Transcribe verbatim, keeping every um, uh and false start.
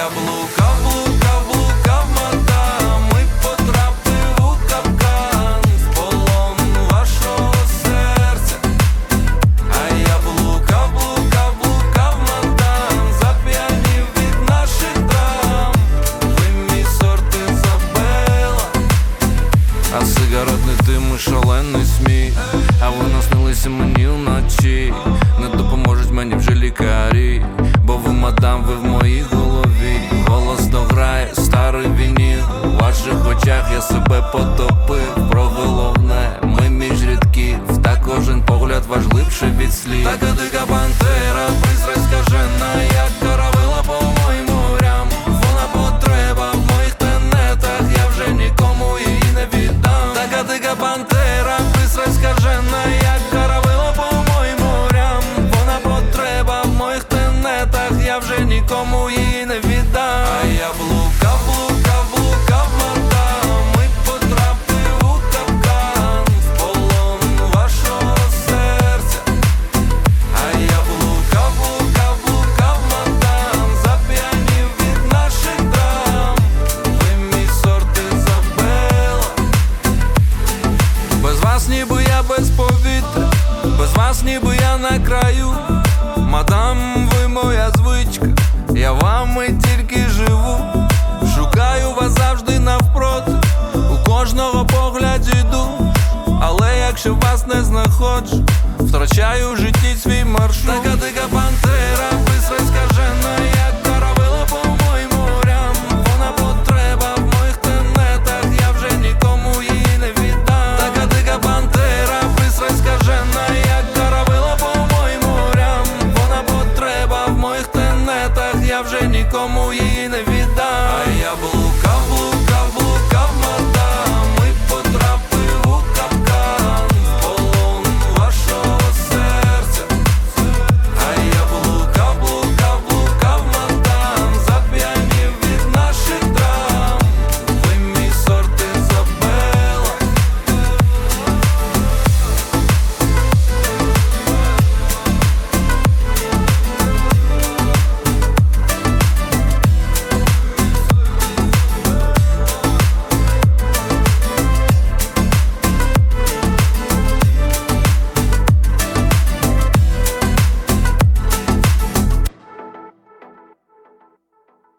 блукав, блукав, блукав, мадам, і потрапив у капкан, в полон вашого серця. А я блукав, блукав, блукав, мадам, зап'янів від наших драм. Ви мій сорт Ізабела, а сигаретний дим і шалений сміх, а ви наснилися мені вночі. Не допоможуть мені вже лікарі, бо ви, мадам, ви в моїй голові. Голосно грає старий вініл, у ваших очах я себе потопив. Про головне, ми між рядків, та кожен погляд важливший від слів. Така дика пантера, пристрасть скажена, як каравела по моїм морям. Вона потреба в моїх тенетах, я вже нікому її не віддам. Така дика пантера, пристрасть скажена, як каравела по моїм морям. Вона потреба в моїх тенетах, я вже нікому її не віддам. А я блукав, блукав, блукав, мадам, і потрапив у капкан, в полон вашого серця. А я блукав, блукав, блукав, мадам, зап'янів від наших драм. Ви мій сорт Ізабела. Без вас ніби я без повітря, без вас ніби я на краю. Мадам, ви моя звичка, я вами тільки живу. Шукаю вас завжди навпроти, у кожного погляді йду. Але якщо вас не знаходжу, втрачаю в житті свій маршрут. Така дика